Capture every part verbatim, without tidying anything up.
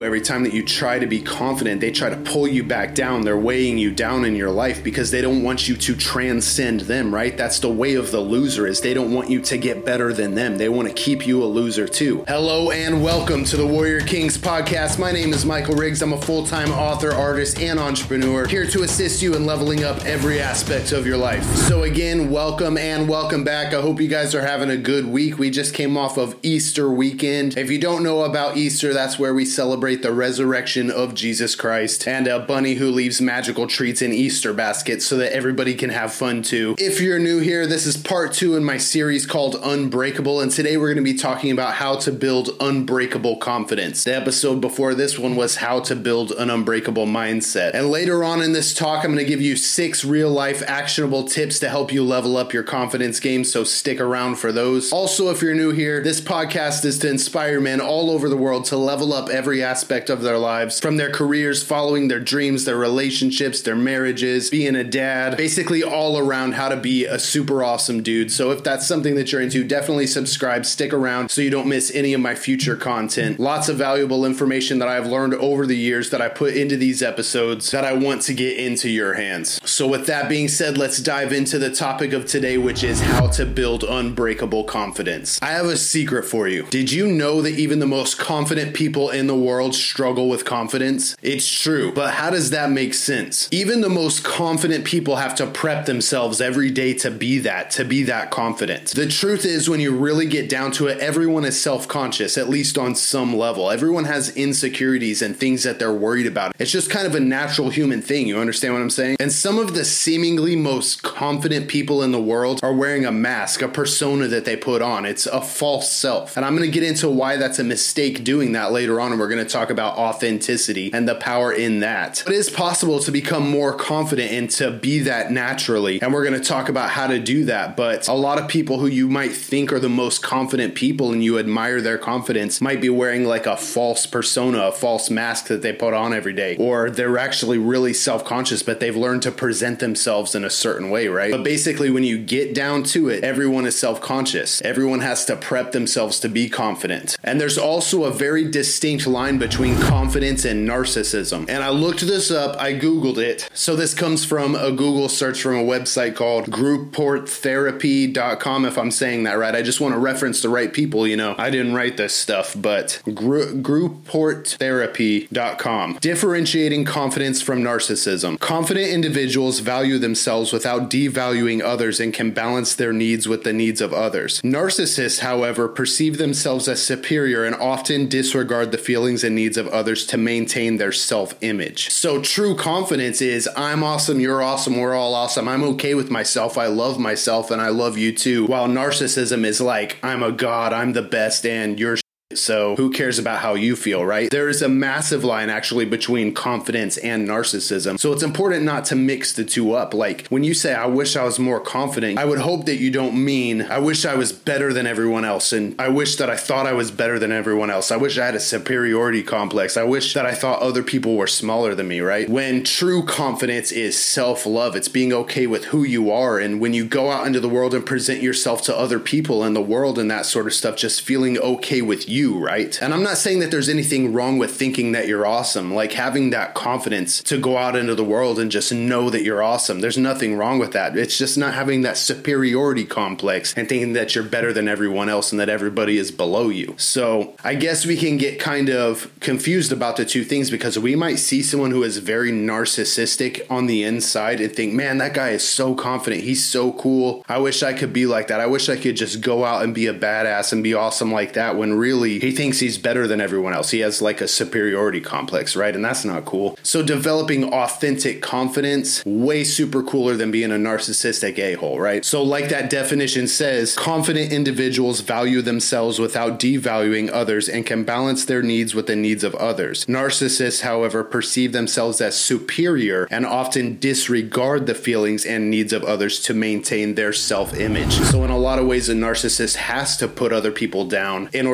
Every time that you try to be confident, they try to pull you back down. They're weighing you down in your life because they don't want you to transcend them, right? That's the way of the loser, is they don't want you to get better than them. They want to keep you a loser too. Hello and welcome to the Warrior Kings podcast. My name is Michael Riggs. I'm a full-time author, artist, and entrepreneur here to assist you in leveling up every aspect of your life. So again, welcome and welcome back. I hope you guys are having a good week. We just came off of Easter weekend. If you don't know about Easter, that's where we celebrate the resurrection of Jesus Christ and a bunny who leaves magical treats in Easter baskets so that everybody can have fun too. If you're new here, this is part two in my series called Unbreakable, and today we're going to be talking about how to build unbreakable confidence. The episode before this one was how to build an unbreakable mindset. And later on in this talk, I'm going to give you six real-life actionable tips to help you level up your confidence game, so stick around for those. Also, if you're new here, this podcast is to inspire men all over the world to level up every aspect of their lives, from their careers, following their dreams, their relationships, their marriages, being a dad, basically all around how to be a super awesome dude. So if that's something that you're into, definitely subscribe, stick around so you don't miss any of my future content. Lots of valuable information that I've learned over the years that I put into these episodes that I want to get into your hands. So with that being said, let's dive into the topic of today, which is how to build unbreakable confidence. I have a secret for you. Did you know that even the most confident people in the world struggle with confidence? It's true, but how does that make sense? Even the most confident people have to prep themselves every day to be that, to be that confident. The truth is, when you really get down to it, everyone is self-conscious, at least on some level. Everyone has insecurities and things that they're worried about. It's just kind of a natural human thing. You understand what I'm saying? And some of the seemingly most confident people in the world are wearing a mask, a persona that they put on. It's a false self. And I'm going to get into why that's a mistake doing that later on, and we're going to talk about authenticity and the power in that. It is possible to become more confident and to be that naturally, and we're going to talk about how to do that. But a lot of people who you might think are the most confident people and you admire their confidence might be wearing like a false persona, a false mask that they put on every day, or they're actually really self-conscious, but they've learned to present themselves in a certain way, right? But basically, when you get down to it, everyone is self-conscious. Everyone has to prep themselves to be confident. And there's also a very distinct line between confidence and narcissism. And I looked this up, I Googled it. So this comes from a Google search from a website called groupport therapy dot com, if I'm saying that right. I just want to reference the right people, you know. I didn't write this stuff, but gr- groupport therapy dot com. Differentiating confidence from narcissism. Confident individuals value themselves without devaluing others and can balance their needs with the needs of others. Narcissists, however, perceive themselves as superior and often disregard the feelings and needs of others to maintain their self-image. So true confidence is, I'm awesome, you're awesome, we're all awesome, I'm okay with myself, I love myself, and I love you too. While narcissism is like, I'm a god, I'm the best, and you're so who cares about how you feel, right? There is a massive line actually between confidence and narcissism. So it's important not to mix the two up. Like when you say, I wish I was more confident, I would hope that you don't mean, I wish I was better than everyone else. And I wish that I thought I was better than everyone else. I wish I had a superiority complex. I wish that I thought other people were smaller than me, right? When true confidence is self-love, it's being okay with who you are. And when you go out into the world and present yourself to other people in the world and that sort of stuff, just feeling okay with you. You, right? And I'm not saying that there's anything wrong with thinking that you're awesome, like having that confidence to go out into the world and just know that you're awesome. There's nothing wrong with that. It's just not having that superiority complex and thinking that you're better than everyone else and that everybody is below you. So I guess we can get kind of confused about the two things because we might see someone who is very narcissistic on the inside and think, man, that guy is so confident. He's so cool. I wish I could be like that. I wish I could just go out and be a badass and be awesome like that, when really he thinks he's better than everyone else. He has like a superiority complex, right? And that's not cool. So developing authentic confidence, way super cooler than being a narcissistic a-hole, right? So like that definition says, confident individuals value themselves without devaluing others and can balance their needs with the needs of others. Narcissists, however, perceive themselves as superior and often disregard the feelings and needs of others to maintain their self-image. So in a lot of ways, a narcissist has to put other people down in order to maintain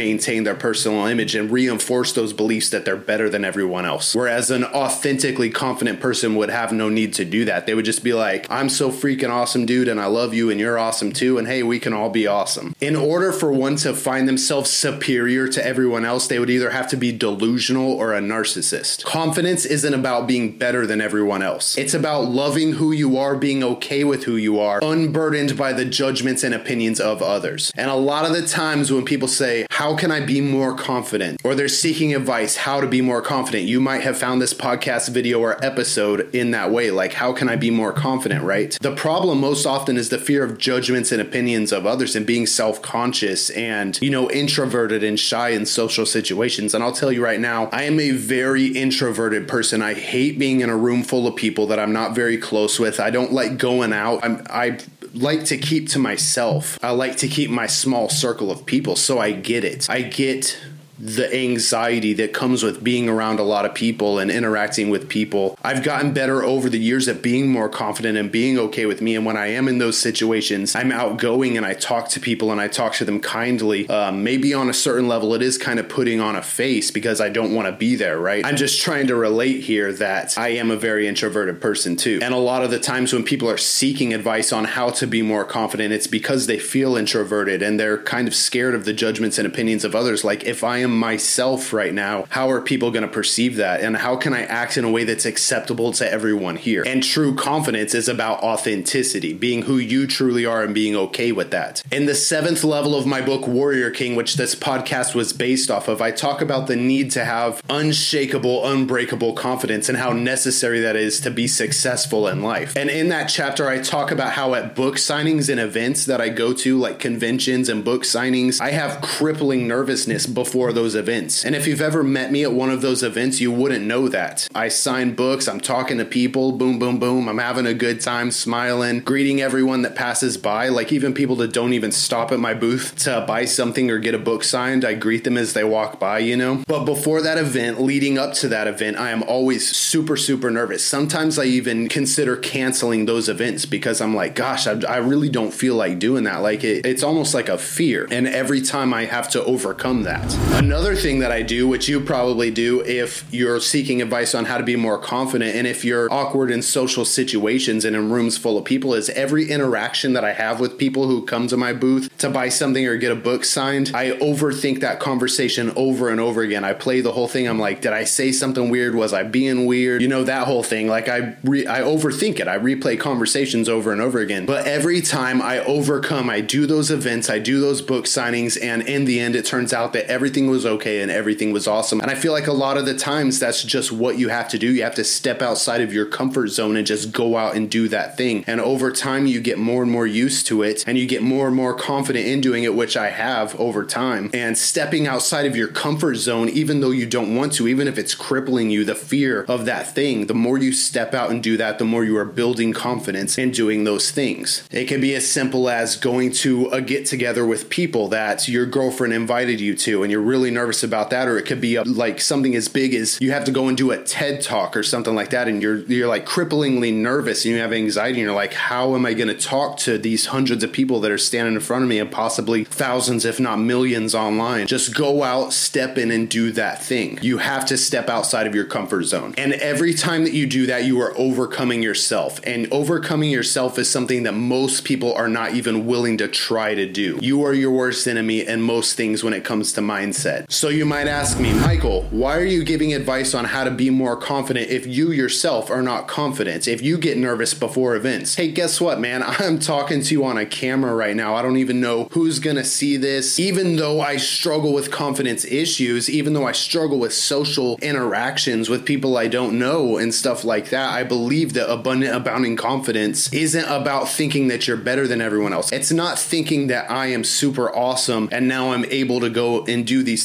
maintain their personal image and reinforce those beliefs that they're better than everyone else. Whereas an authentically confident person would have no need to do that. They would just be like, I'm so freaking awesome, dude, and I love you, and you're awesome too, and hey, we can all be awesome. In order for one to find themselves superior to everyone else, they would either have to be delusional or a narcissist. Confidence isn't about being better than everyone else. It's about loving who you are, being okay with who you are, unburdened by the judgments and opinions of others. And a lot of the times when people say, how can I be more confident? Or they're seeking advice, how to be more confident. You might have found this podcast video or episode in that way, like, how can I be more confident, right? The problem most often is the fear of judgments and opinions of others and being self-conscious and, you know, introverted and shy in social situations. And I'll tell you right now, I am a very introverted person. I hate being in a room full of people that I'm not very close with. I don't like going out. I'm, I like to keep to myself. I like to keep my small circle of people. So I get it. I get the anxiety that comes with being around a lot of people and interacting with people. I've gotten better over the years at being more confident and being okay with me. And when I am in those situations, I'm outgoing and I talk to people and I talk to them kindly. Um, maybe on a certain level, it is kind of putting on a face because I don't want to be there, right? I'm just trying to relate here that I am a very introverted person too. And a lot of the times when people are seeking advice on how to be more confident, it's because they feel introverted and they're kind of scared of the judgments and opinions of others. Like, if I am myself right now, how are people going to perceive that? And how can I act in a way that's acceptable to everyone here? And true confidence is about authenticity, being who you truly are and being okay with that. In the seventh level of my book, Warrior King, which this podcast was based off of, I talk about the need to have unshakable, unbreakable confidence and how necessary that is to be successful in life. And in that chapter, I talk about how at book signings and events that I go to, like conventions and book signings, I have crippling nervousness before those events. And if you've ever met me at one of those events, you wouldn't know that. I sign books, I'm talking to people, boom, boom, boom. I'm having a good time, smiling, greeting everyone that passes by, like even people that don't even stop at my booth to buy something or get a book signed. I greet them as they walk by, you know? But before that event, leading up to that event, I am always super, super nervous. Sometimes I even consider canceling those events because I'm like, gosh, I, I really don't feel like doing that. Like it, it's almost like a fear. And every time I have to overcome that. Another thing that I do, which you probably do if you're seeking advice on how to be more confident and if you're awkward in social situations and in rooms full of people, is every interaction that I have with people who come to my booth to buy something or get a book signed, I overthink that conversation over and over again. I play the whole thing. I'm like, did I say something weird? Was I being weird? You know, that whole thing. Like I re- I overthink it. I replay conversations over and over again. But every time I overcome, I do those events, I do those book signings, and in the end, it turns out that everything was okay and everything was awesome. And I feel like a lot of the times that's just what you have to do. You have to step outside of your comfort zone and just go out and do that thing. And over time, you get more and more used to it and you get more and more confident in doing it, which I have over time. And stepping outside of your comfort zone, even though you don't want to, even if it's crippling you, the fear of that thing, the more you step out and do that, the more you are building confidence in doing those things. It can be as simple as going to a get together with people that your girlfriend invited you to and you're really nervous about that. Or it could be a, like something as big as you have to go and do a TED talk or something like that. And you're, you're like cripplingly nervous and you have anxiety and you're like, how am I going to talk to these hundreds of people that are standing in front of me and possibly thousands, if not millions online? Just go out, step in and do that thing. You have to step outside of your comfort zone. And every time that you do that, you are overcoming yourself. And overcoming yourself is something that most people are not even willing to try to do. You are your worst enemy in most things when it comes to mindset. So you might ask me, Michael, why are you giving advice on how to be more confident if you yourself are not confident? If you get nervous before events? Hey, guess what, man? I'm talking to you on a camera right now. I don't even know who's going to see this. Even though I struggle with confidence issues, even though I struggle with social interactions with people I don't know and stuff like that, I believe that abundant, abounding confidence isn't about thinking that you're better than everyone else. It's not thinking that I am super awesome and now I'm able to go and do these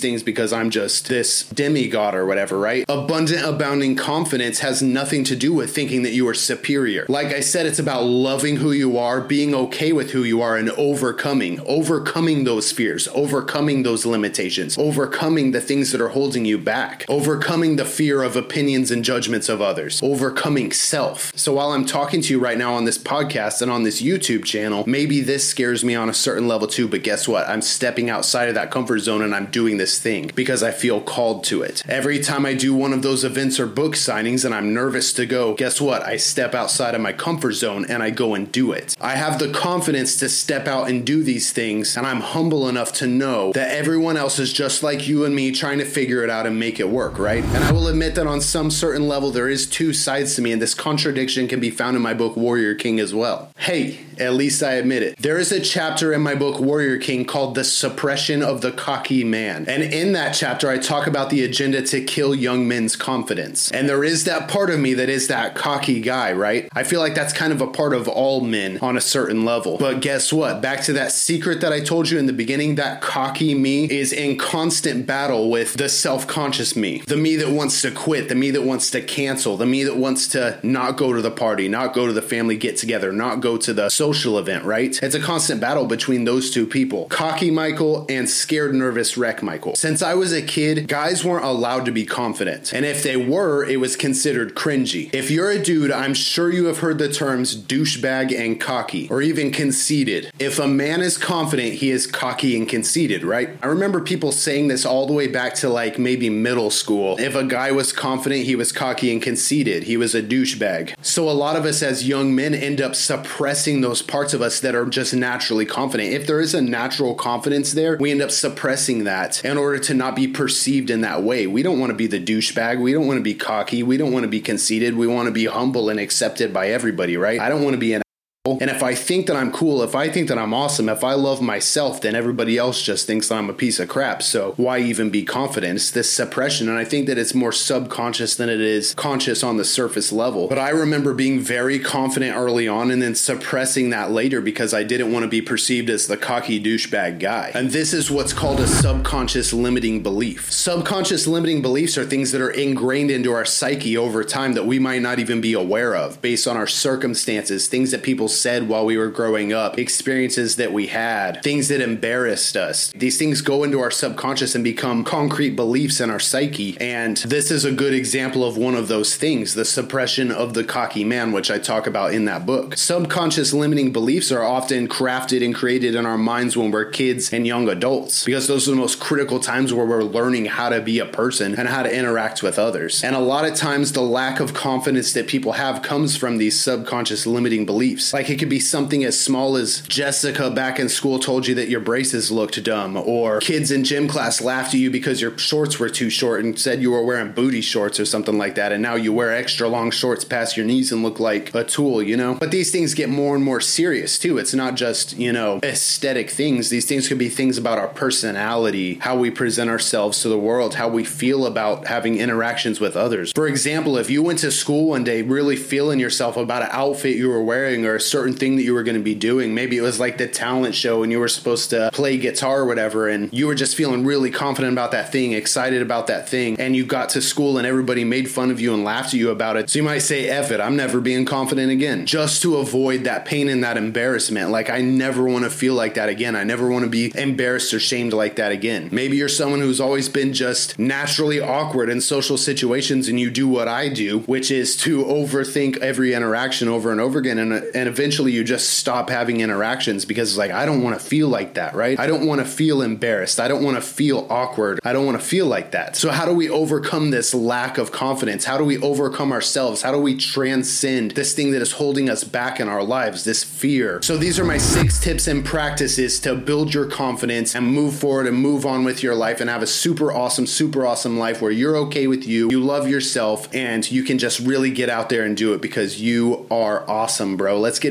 things because I'm just this demigod or whatever, right? Abundant, abounding confidence has nothing to do with thinking that you are superior. Like I said, it's about loving who you are, being okay with who you are, and overcoming, overcoming those fears, overcoming those limitations, overcoming the things that are holding you back, overcoming the fear of opinions and judgments of others, overcoming self. So while I'm talking to you right now on this podcast and on this YouTube channel, maybe this scares me on a certain level too, but guess what? I'm stepping outside of that comfort zone and I'm doing this thing because I feel called to it. Every time I do one of those events or book signings and I'm nervous to go, guess what? I step outside of my comfort zone and I go and do it. I have the confidence to step out and do these things, and I'm humble enough to know that everyone else is just like you and me trying to figure it out and make it work, right? And I will admit that on some certain level there is two sides to me, and this contradiction can be found in my book Warrior King as well. Hey, at least I admit it. There is a chapter in my book Warrior King called The Suppression of the Cocky Man. And in that chapter I talk about the agenda to kill young men's confidence. And there is that part of me that is that cocky guy, right? I feel like that's kind of a part of all men on a certain level. But guess what? Back to that secret that I told you in the beginning, that cocky me is in constant battle with the self-conscious me. The me that wants to quit, the me that wants to cancel, the me that wants to not go to the party, not go to the family get-together, not go to the social event, right? It's a constant battle between those two people. Cocky Michael and scared, nervous wreck Michael. Since I was a kid, guys weren't allowed to be confident. And if they were, it was considered cringy. If you're a dude, I'm sure you have heard the terms douchebag and cocky, or even conceited. If a man is confident, he is cocky and conceited, right? I remember people saying this all the way back to like maybe middle school. If a guy was confident, he was cocky and conceited. He was a douchebag. So a lot of us as young men end up suppressing those parts of us that are just naturally confident. If there is a natural confidence there, we end up suppressing that in order to not be perceived in that way. We don't want to be the douchebag. We don't want to be cocky. We don't want to be conceited. We want to be humble and accepted by everybody, right? I don't want to be an and if I think that I'm cool, if I think that I'm awesome, if I love myself, then everybody else just thinks that I'm a piece of crap. So why even be confident? It's this suppression. And I think that it's more subconscious than it is conscious on the surface level. But I remember being very confident early on and then suppressing that later because I didn't want to be perceived as the cocky douchebag guy. And this is what's called a subconscious limiting belief. Subconscious limiting beliefs are things that are ingrained into our psyche over time that we might not even be aware of based on our circumstances, things that people said while we were growing up, experiences that we had, things that embarrassed us. These things go into our subconscious and become concrete beliefs in our psyche. And this is a good example of one of those things, the suppression of the cocky man, which I talk about in that book. Subconscious limiting beliefs are often crafted and created in our minds when we're kids and young adults, because those are the most critical times where we're learning how to be a person and how to interact with others. And a lot of times the lack of confidence that people have comes from these subconscious limiting beliefs. Like it could be something as small as Jessica back in school told you that your braces looked dumb, or kids in gym class laughed at you because your shorts were too short and said you were wearing booty shorts or something like that, and now you wear extra long shorts past your knees and look like a tool, you know? But these things get more and more serious too. It's not just, you know, aesthetic things. These things could be things about our personality, how we present ourselves to the world, how we feel about having interactions with others. For example, if you went to school one day really feeling yourself about an outfit you were wearing or a certain thing that you were going to be doing. Maybe it was like the talent show and you were supposed to play guitar or whatever, and you were just feeling really confident about that thing, excited about that thing, and you got to school and everybody made fun of you and laughed at you about it. So you might say, F it, I'm never being confident again, just to avoid that pain and that embarrassment. Like, I never want to feel like that again. I never want to be embarrassed or shamed like that again. Maybe you're someone who's always been just naturally awkward in social situations and you do what I do, which is to overthink every interaction over and over again, and, and eventually you just stop having interactions because it's like, I don't want to feel like that, right? I don't want to feel embarrassed. I don't want to feel awkward. I don't want to feel like that. So how do we overcome this lack of confidence? How do we overcome ourselves? How do we transcend this thing that is holding us back in our lives, this fear? So these are my six tips and practices to build your confidence and move forward and move on with your life and have a super awesome, super awesome life where you're okay with you, you love yourself, and you can just really get out there and do it because you are awesome, bro. Let's get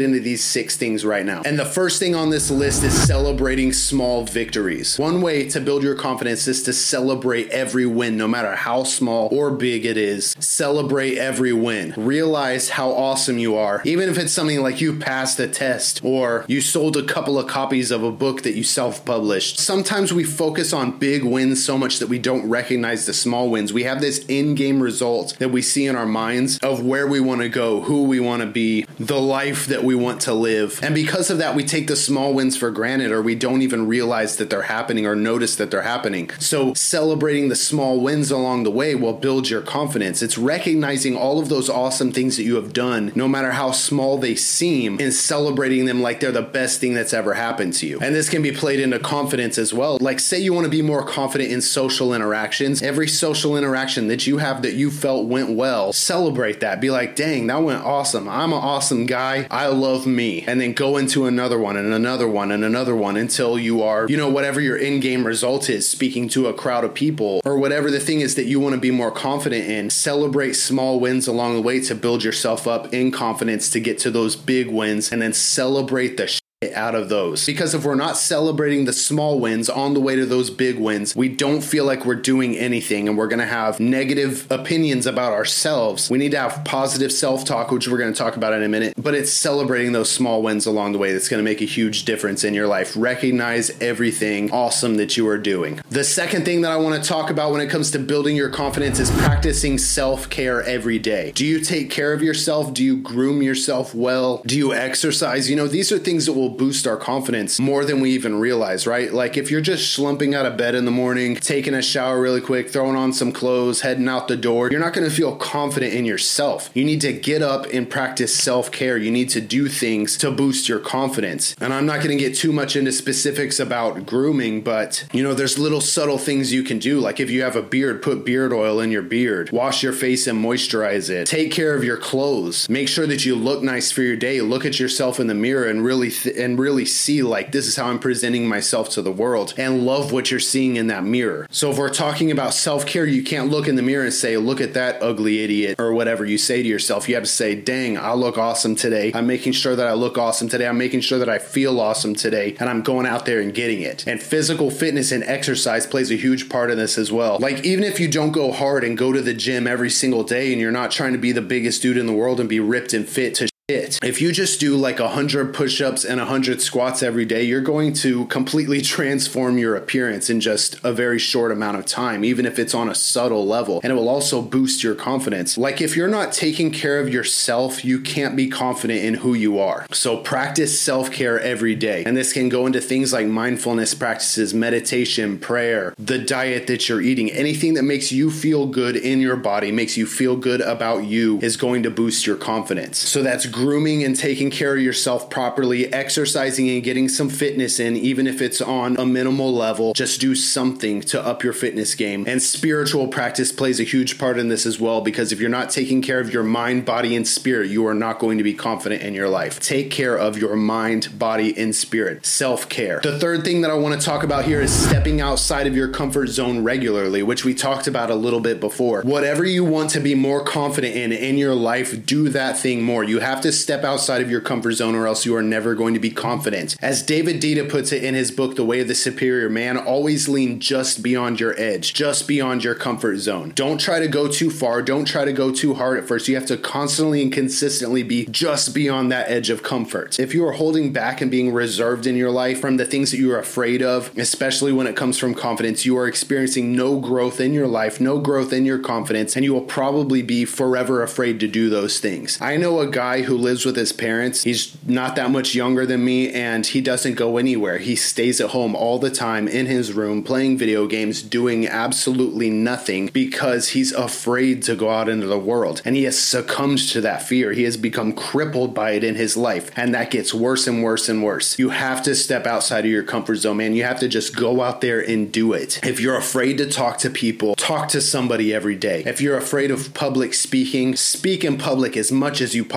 get into these six things right now. And the first thing on this list is celebrating small victories. One way to build your confidence is to celebrate every win, no matter how small or big it is. Celebrate every win. Realize how awesome you are. Even if it's something like you passed a test or you sold a couple of copies of a book that you self-published. Sometimes we focus on big wins so much that we don't recognize the small wins. We have this in-game result that we see in our minds of where we want to go, who we want to be, the life that we want to live. And because of that, we take the small wins for granted, or we don't even realize that they're happening or notice that they're happening. So celebrating the small wins along the way will build your confidence. It's recognizing all of those awesome things that you have done, no matter how small they seem, and celebrating them like they're the best thing that's ever happened to you. And this can be played into confidence as well. Like, say you want to be more confident in social interactions. Every social interaction that you have that you felt went well, celebrate that. Be like, dang, that went awesome. I'm an awesome guy. I love me. And then go into another one and another one and another one until you are, you know, whatever your in-game result is, speaking to a crowd of people or whatever the thing is that you want to be more confident in. Celebrate small wins along the way to build yourself up in confidence to get to those big wins, and then celebrate the out of those. Because if we're not celebrating the small wins on the way to those big wins, we don't feel like we're doing anything, and we're going to have negative opinions about ourselves. We need to have positive self-talk, which we're going to talk about in a minute, but it's celebrating those small wins along the way that's going to make a huge difference in your life. Recognize everything awesome that you are doing. The second thing that I want to talk about when it comes to building your confidence is practicing self-care every day. Do you take care of yourself? Do you groom yourself well? Do you exercise? You know, these are things that will boost our confidence more than we even realize, right? Like, if you're just slumping out of bed in the morning, taking a shower really quick, throwing on some clothes, heading out the door, you're not going to feel confident in yourself. You need to get up and practice self-care. You need to do things to boost your confidence. And I'm not going to get too much into specifics about grooming, but you know, there's little subtle things you can do. Like, if you have a beard, put beard oil in your beard, wash your face and moisturize it, take care of your clothes, make sure that you look nice for your day, look at yourself in the mirror and really th- and really see, like, this is how I'm presenting myself to the world, and love what you're seeing in that mirror. So if we're talking about self-care, you can't look in the mirror and say, look at that ugly idiot, or whatever you say to yourself. You have to say, dang, I look awesome today. I'm making sure that I look awesome today. I'm making sure that I feel awesome today, and I'm going out there and getting it. And physical fitness and exercise plays a huge part in this as well. Like, even if you don't go hard and go to the gym every single day, and you're not trying to be the biggest dude in the world and be ripped and fit to it. If you just do like one hundred push-ups and one hundred squats every day, you're going to completely transform your appearance in just a very short amount of time, even if it's on a subtle level. And it will also boost your confidence. Like, if you're not taking care of yourself, you can't be confident in who you are. So practice self-care every day. And this can go into things like mindfulness practices, meditation, prayer, the diet that you're eating. Anything that makes you feel good in your body, makes you feel good about you, is going to boost your confidence. So that's grooming and taking care of yourself properly, exercising and getting some fitness in, even if it's on a minimal level. Just do something to up your fitness game. And spiritual practice plays a huge part in this as well, because if you're not taking care of your mind, body, and spirit, you are not going to be confident in your life. Take care of your mind, body, and spirit. Self-care. The third thing that I want to talk about here is stepping outside of your comfort zone regularly, which we talked about a little bit before. Whatever you want to be more confident in in your life, do that thing more. You have to step outside of your comfort zone, or else you are never going to be confident. As David Deida puts it in his book, The Way of the Superior Man, always lean just beyond your edge, just beyond your comfort zone. Don't try to go too far. Don't try to go too hard at first. You have to constantly and consistently be just beyond that edge of comfort. If you are holding back and being reserved in your life from the things that you are afraid of, especially when it comes from confidence, you are experiencing no growth in your life, no growth in your confidence, and you will probably be forever afraid to do those things. I know a guy who lives with his parents. He's not that much younger than me, and he doesn't go anywhere. He stays at home all the time in his room playing video games, doing absolutely nothing because he's afraid to go out into the world. And he has succumbed to that fear. He has become crippled by it in his life, and that gets worse and worse and worse. You have to step outside of your comfort zone, man. You have to just go out there and do it. If you're afraid to talk to people, talk to somebody every day. If you're afraid of public speaking, speak in public as much as you possibly can.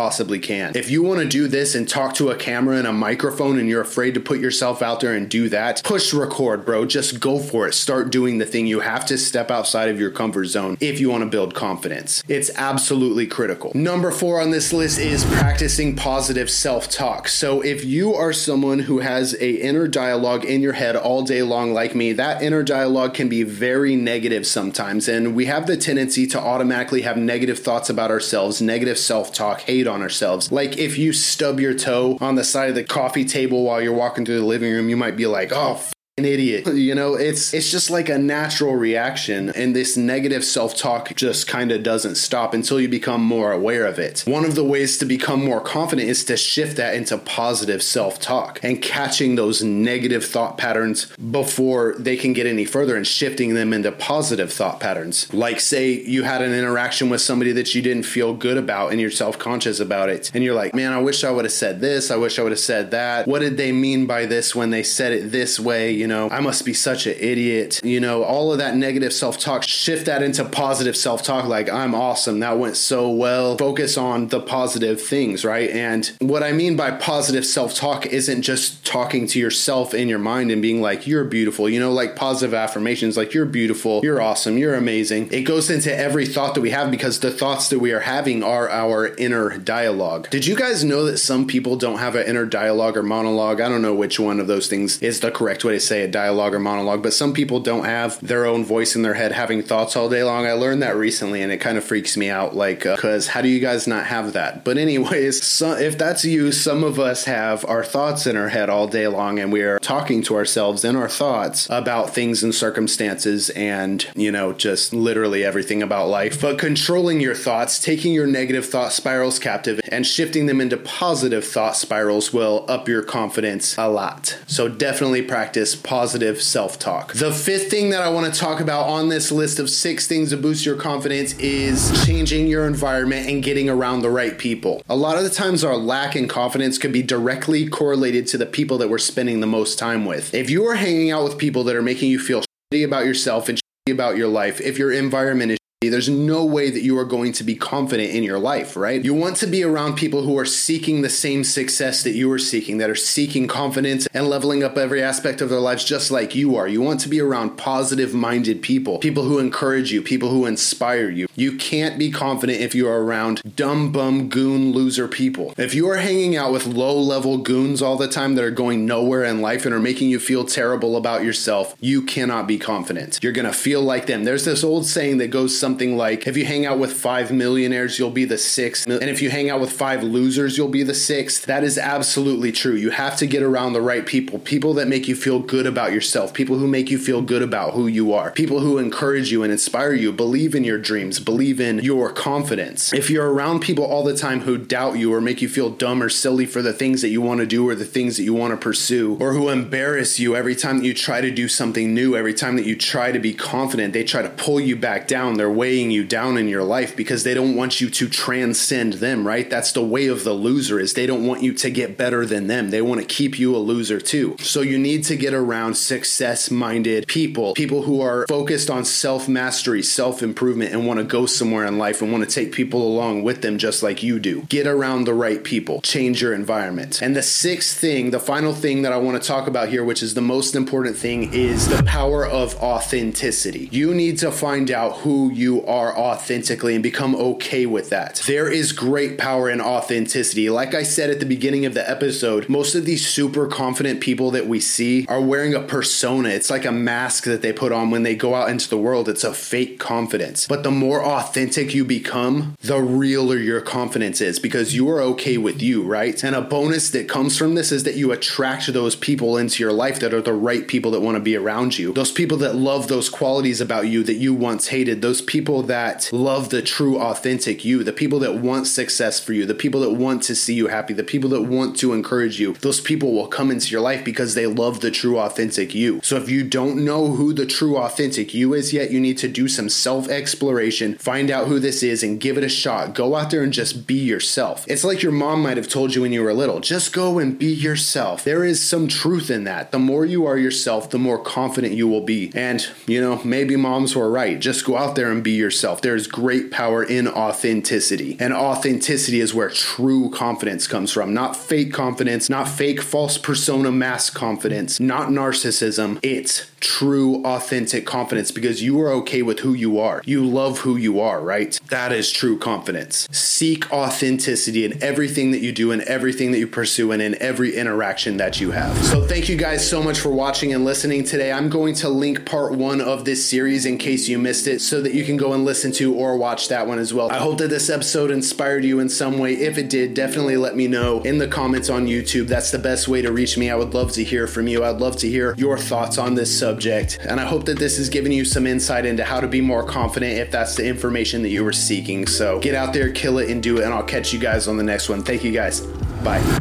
can. If you want to do this and talk to a camera and a microphone and you're afraid to put yourself out there and do that, push record, bro. Just go for it. Start doing the thing. You have to step outside of your comfort zone if you want to build confidence. It's absolutely critical. Number four on this list is practicing positive self-talk. So if you are someone who has a inner dialogue in your head all day long like me, that inner dialogue can be very negative sometimes, and we have the tendency to automatically have negative thoughts about ourselves, negative self-talk, hate on ourselves. Like if you stub your toe on the side of the coffee table while you're walking through the living room, you might be like, oh, an idiot. You know, it's it's just like a natural reaction, and this negative self-talk just kind of doesn't stop until you become more aware of it. One of the ways to become more confident is to shift that into positive self-talk and catching those negative thought patterns before they can get any further and shifting them into positive thought patterns. Like say you had an interaction with somebody that you didn't feel good about and you're self-conscious about it, and you're like, man, I wish I would have said this, I wish I would have said that. What did they mean by this when they said it this way? You know, I must be such an idiot. You know, all of that negative self-talk, shift that into positive self-talk. Like, I'm awesome. That went so well. Focus on the positive things, right? And what I mean by positive self-talk isn't just talking to yourself in your mind and being like, you're beautiful. You know, like positive affirmations, like you're beautiful, you're awesome, you're amazing. It goes into every thought that we have because the thoughts that we are having are our inner dialogue. Did you guys know that some people don't have an inner dialogue or monologue? I don't know which one of those things is the correct way to say a dialogue or monologue, but some people don't have their own voice in their head having thoughts all day long. I learned that recently and it kind of freaks me out, like, because uh, how do you guys not have that? But anyways, so if that's you, some of us have our thoughts in our head all day long and we are talking to ourselves in our thoughts about things and circumstances and, you know, just literally everything about life. But controlling your thoughts, taking your negative thought spirals captive and shifting them into positive thought spirals will up your confidence a lot. So definitely practice positive self-talk. The fifth thing that I want to talk about on this list of six things to boost your confidence is changing your environment and getting around the right people. A lot of the times our lack in confidence could be directly correlated to the people that we're spending the most time with. If you are hanging out with people that are making you feel shitty about yourself and shitty about your life, if your environment is there's no way that you are going to be confident in your life, right? You want to be around people who are seeking the same success that you are seeking, that are seeking confidence and leveling up every aspect of their lives just like you are. You want to be around positive-minded people, people who encourage you, people who inspire you. You can't be confident if you are around dumb, bum, goon, loser people. If you are hanging out with low-level goons all the time that are going nowhere in life and are making you feel terrible about yourself, you cannot be confident. You're going to feel like them. There's this old saying that goes something Something like, if you hang out with five millionaires, you'll be the sixth. And if you hang out with five losers, you'll be the sixth. That is absolutely true. You have to get around the right people. People that make you feel good about yourself. People who make you feel good about who you are. People who encourage you and inspire you. Believe in your dreams. Believe in your confidence. If you're around people all the time who doubt you or make you feel dumb or silly for the things that you want to do or the things that you want to pursue, or who embarrass you every time that you try to do something new, every time that you try to be confident, they try to pull you back down. They're weighing you down in your life because they don't want you to transcend them, right? That's the way of the loser, is they don't want you to get better than them. They want to keep you a loser too. So you need to get around success-minded people, people who are focused on self-mastery, self-improvement, and want to go somewhere in life and want to take people along with them just like you do. Get around the right people. Change your environment. And the sixth thing, the final thing that I want to talk about here, which is the most important thing, is the power of authenticity. You need to find out who you are authentically and become okay with that. There is great power in authenticity. Like I said at the beginning of the episode, most of these super confident people that we see are wearing a persona. It's like a mask that they put on when they go out into the world. It's a fake confidence. But the more authentic you become, the realer your confidence is because you are okay with you, right? And a bonus that comes from this is that you attract those people into your life that are the right people that want to be around you. Those people that love those qualities about you that you once hated. Those people that love the true, authentic you. The people that want success for you. The people that want to see you happy. The people that want to encourage you. Those people will come into your life because they love the true, authentic you. So if you don't know who the true, authentic you is yet, you need to do some self-exploration, find out who this is, and give it a shot. Go out there and just be yourself. It's like your mom might have told you when you were little, just go and be yourself. There is some truth in that. The more you are yourself, the more confident you will be. And, you know, maybe moms were right. Just go out there and be yourself. There's great power in authenticity. And authenticity is where true confidence comes from. Not fake confidence, not fake false persona mask confidence, not narcissism. It's true, authentic confidence because you are okay with who you are. You love who you are, right? That is true confidence. Seek authenticity in everything that you do and everything that you pursue and in every interaction that you have. So thank you guys so much for watching and listening today. I'm going to link part one of this series in case you missed it so that you can go and listen to or watch that one as well. I hope that this episode inspired you in some way. If it did, definitely let me know in the comments on YouTube. That's the best way to reach me. I would love to hear from you. I'd love to hear your thoughts on this subject. And I hope that this has given you some insight into how to be more confident if that's the information that you were seeking. So get out there, kill it, and do it. And I'll catch you guys on the next one. Thank you guys. Bye.